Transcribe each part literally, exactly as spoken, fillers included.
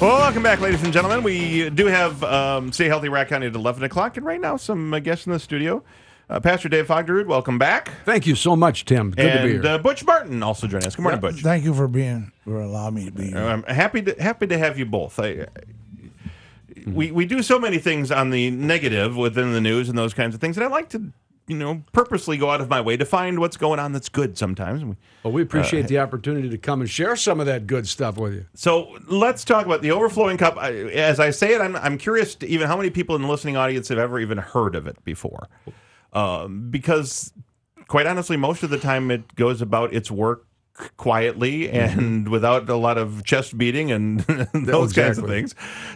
Well, welcome back, ladies and gentlemen. We do have um, Stay Healthy Rat County at eleven o'clock, and right now some uh, guests in the studio. Uh, Pastor Dave Fogderud, welcome back. Thank you so much, Tim. Good and, to be here. Uh, Butch Martin also joining us. Good morning, Butch. Thank you for being for allowing me to be here. I'm happy to happy to have you both. I, I, we we do so many things on the negative within the news and those kinds of things, and I like to, you know, purposely go out of my way to find what's going on that's good sometimes. We, well, we appreciate uh, the opportunity to come and share some of that good stuff with you. So let's talk about the overflowing cup. I, as I say it, I'm I'm curious to even how many people in the listening audience have ever even heard of it before, um, because quite honestly, most of the time it goes about its work quietly and mm-hmm. without a lot of chest beating and those exactly. kinds of things.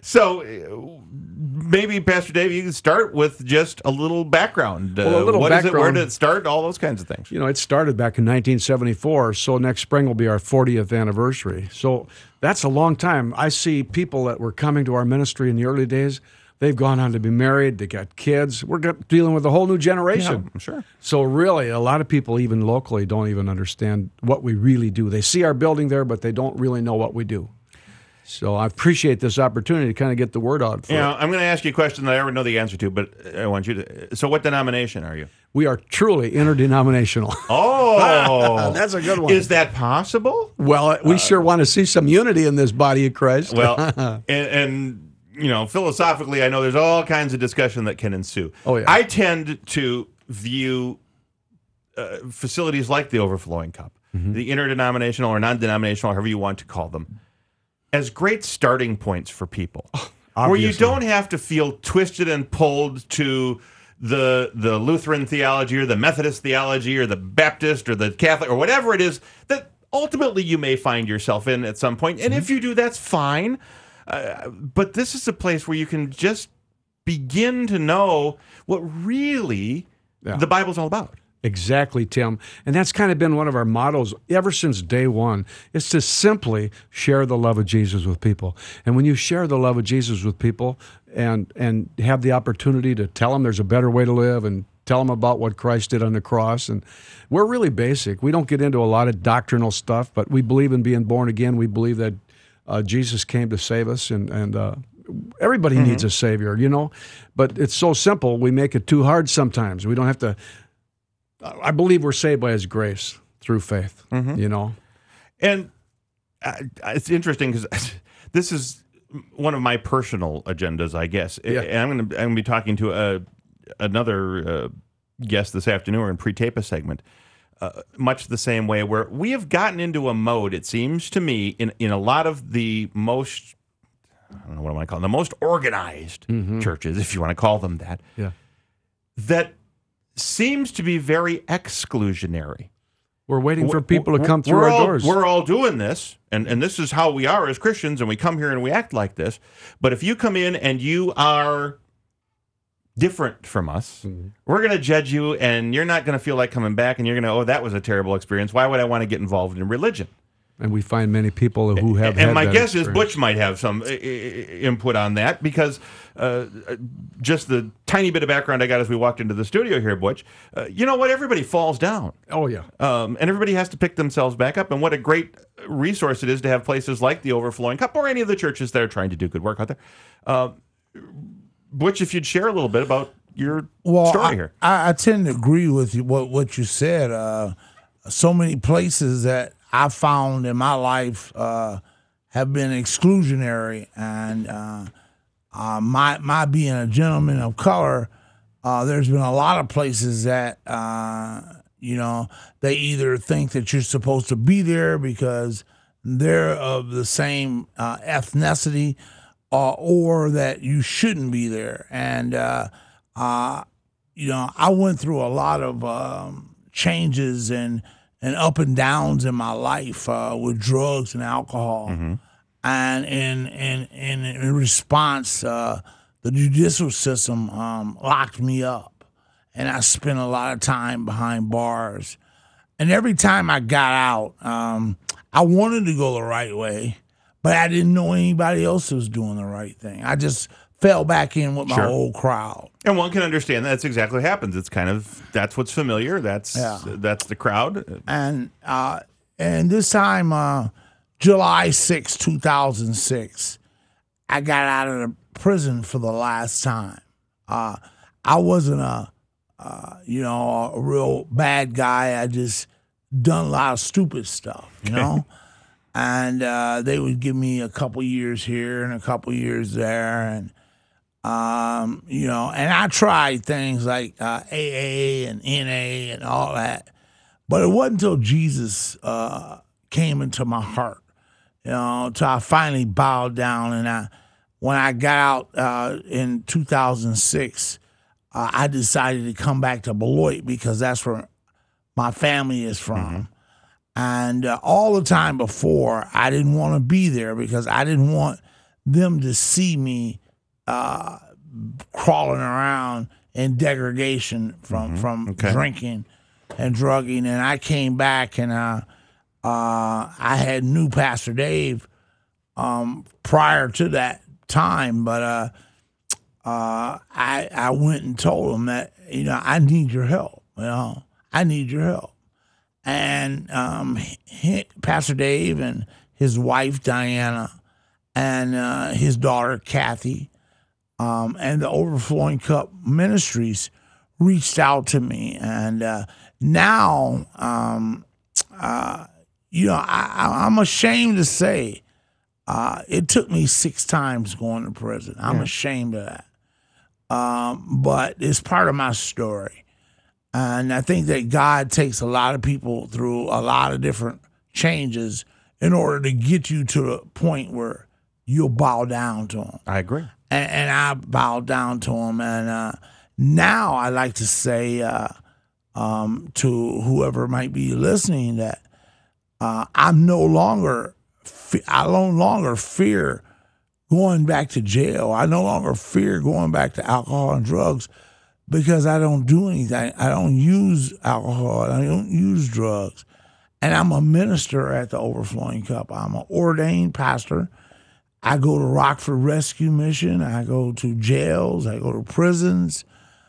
So maybe, Pastor Dave, you can start with just a little background. Well, a little uh, what background. Is it? Where did it start? All those kinds of things. You know, it started back in nineteen seventy-four, so next spring will be our fortieth anniversary. So that's a long time. I see people that were coming to our ministry in the early days. They've gone on to be married. They got kids. We're dealing with a whole new generation. Yeah, I'm sure. So really, a lot of people, even locally, don't even understand what we really do. They see our building there, but they don't really know what we do. So I appreciate this opportunity to kind of get the word out. For yeah, I'm going to ask you a question that I already know the answer to, but I want you to. So what denomination are you? We are truly interdenominational. Oh, that's a good one. Is that possible? Well, we uh, sure want to see some unity in this body of Christ. Well, and, and you know, philosophically, I know there's all kinds of discussion that can ensue. Oh, yeah. I tend to view uh, facilities like the Overflowing Cup, mm-hmm. the interdenominational or non-denominational, however you want to call them, as great starting points for people, oh, where you don't have to feel twisted and pulled to the the Lutheran theology or the Methodist theology or the Baptist or the Catholic or whatever it is that ultimately you may find yourself in at some point. And mm-hmm. if you do, that's fine. Uh, but this is a place where you can just begin to know what really yeah. the Bible's all about. Exactly, Tim. And that's kind of been one of our mottos ever since day one, is to simply share the love of Jesus with people. And when you share the love of Jesus with people and and have the opportunity to tell them there's a better way to live and tell them about what Christ did on the cross. And we're really basic. We don't get into a lot of doctrinal stuff, but we believe in being born again. We believe that uh, Jesus came to save us, and, and uh, everybody mm-hmm. needs a Savior, you know. But it's so simple, we make it too hard sometimes. We don't have to... I believe we're saved by His grace through faith, mm-hmm. you know. And uh, it's interesting because this is one of my personal agendas, I guess. Yeah. And I'm going to I'm going to be talking to a, another uh, guest this afternoon or in pre-tape a segment, uh, much the same way, where we have gotten into a mode, it seems to me, in, in a lot of the most, I don't know what I want to call them, the most organized mm-hmm. churches, if you want to call them that, yeah. that seems to be very exclusionary. We're waiting for people to come through we're our all, doors. We're all doing this, and, and this is how we are as Christians, and we come here and we act like this. But if you come in and you are different from us, mm-hmm. we're going to judge you, and you're not going to feel like coming back, and you're going to, oh, that was a terrible experience. Why would I want to get involved in religion? And we find many people who have and had my that guess experience. is Butch might have some uh, input on that, because uh, just the tiny bit of background I got as we walked into the studio here, Butch, uh, you know what? Everybody falls down. Oh, yeah. Um, and everybody has to pick themselves back up. And what a great resource it is to have places like the Overflowing Cup or any of the churches that are trying to do good work out there. Uh, Butch, if you'd share a little bit about your well, story I, here. I, I tend to agree with you, what, what you said. Uh, so many places that I found in my life uh, have been exclusionary, and uh, uh, my my being a gentleman of color, uh, there's been a lot of places that uh, you know they either think that you're supposed to be there because they're of the same uh, ethnicity, uh, or that you shouldn't be there. And uh, uh, you know, I went through a lot of um, changes and. and up and downs in my life uh, with drugs and alcohol. Mm-hmm. And in in, in, in response, uh, the judicial system um, locked me up. And I spent a lot of time behind bars. And every time I got out, um, I wanted to go the right way, but I didn't know anybody else was doing the right thing. I just fell back in with my sure. old crowd. And one can understand that's exactly what happens. It's kind of, that's what's familiar. That's yeah. that's the crowd. And uh, and this time, uh, July sixth, two thousand six, I got out of the prison for the last time. Uh, I wasn't a, uh, you know, a real bad guy. I just done a lot of stupid stuff, you know. And uh, they would give me a couple years here and a couple years there, and um, you know, and I tried things like uh, A A and N A and all that, but it wasn't until Jesus uh, came into my heart, you know, till I finally bowed down. And I, when I got out uh, in two thousand six, uh, I decided to come back to Beloit because that's where my family is from. Mm-hmm. And uh, all the time before, I didn't want to be there because I didn't want them to see me uh, crawling around in degradation from, mm-hmm. from okay. drinking and drugging. And I came back and uh, uh, I had knew Pastor Dave um, prior to that time, but uh, uh, I I went and told him that, you know, I need your help. You know, I need your help. And um, he, Pastor Dave and his wife, Diana, and uh, his daughter, Kathy, um, and the Overflowing Cup Ministries reached out to me. And uh, now, um, uh, you know, I, I'm ashamed to say uh, it took me six times going to prison. I'm yeah. ashamed of that. Um, but it's part of my story. And I think that God takes a lot of people through a lot of different changes in order to get you to the point where you'll bow down to him. I agree. And, and I bowed down to him. And uh, now I like to say uh, um, to whoever might be listening that uh, I'm no longer, I no longer fear going back to jail. I no longer fear going back to alcohol and drugs. Because I don't do anything. I don't use alcohol. I don't use drugs. And I'm a minister at the Overflowing Cup. I'm an ordained pastor. I go to Rockford Rescue Mission. I go to jails. I go to prisons.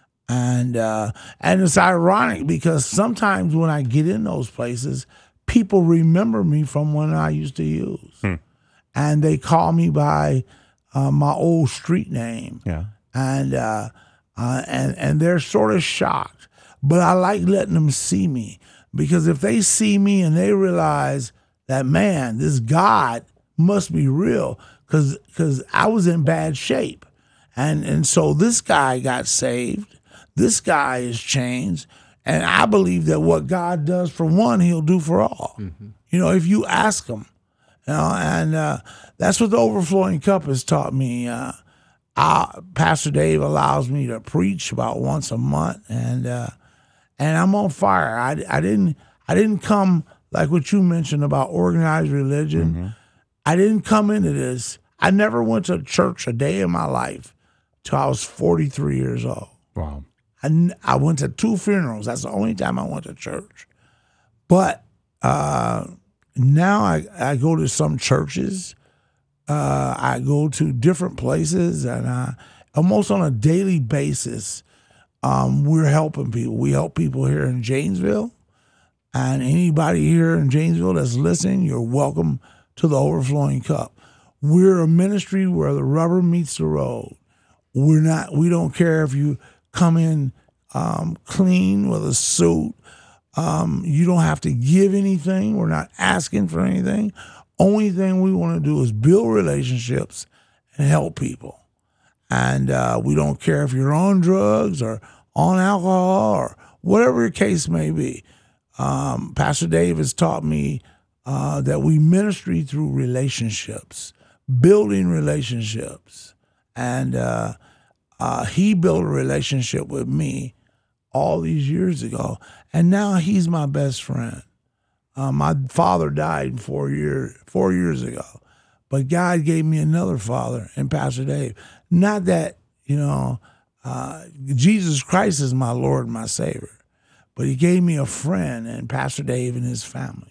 And uh, and it's ironic because sometimes when I get in those places, people remember me from when I used to use. Hmm. And they call me by uh, my old street name. Yeah. And uh Uh, and, and they're sort of shocked. But I like letting them see me because if they see me and they realize that, man, this God must be real because because I was in bad shape. And, and so this guy got saved. This guy is changed. And I believe that what God does for one, he'll do for all. Mm-hmm. You know, if you ask him. You know, and uh, that's what the Overflowing Cup has taught me. Uh, I, Pastor Dave allows me to preach about once a month, and uh, and I'm on fire. I, I didn't I didn't come like what you mentioned about organized religion. Mm-hmm. I didn't come into this. I never went to church a day in my life till I was forty-three years old. Wow. I, I went to two funerals. That's the only time I went to church. But uh, now I, I go to some churches. Uh, I go to different places, and I, almost on a daily basis, um, we're helping people. We help people here in Janesville, and anybody here in Janesville that's listening, you're welcome to the Overflowing Cup. We're a ministry where the rubber meets the road. We're not. We don't care if you come in um, clean with a suit. Um, you don't have to give anything. We're not asking for anything. Only thing we want to do is build relationships and help people. And uh, we don't care if you're on drugs or on alcohol or whatever the case may be. Um, Pastor Dave has taught me uh, that we ministry through relationships, building relationships. And uh, uh, he built a relationship with me all these years ago. And now he's my best friend. Uh, my father died four years four years ago, but God gave me another father in Pastor Dave. Not that, you know, uh, Jesus Christ is my Lord and my Savior, but he gave me a friend in Pastor Dave and his family.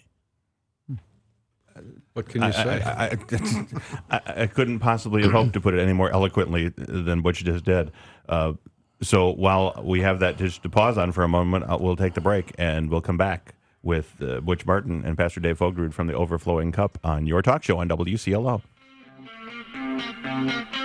What can you say? I, I, I, I couldn't possibly have hoped to put it any more eloquently than Butch just did. Uh, so while we have that just to pause on for a moment, uh, we'll take the break and we'll come back with uh, Butch Martin and Pastor Dave Fogelrud from the Overflowing Cup on your talk show on W C L O. Bye.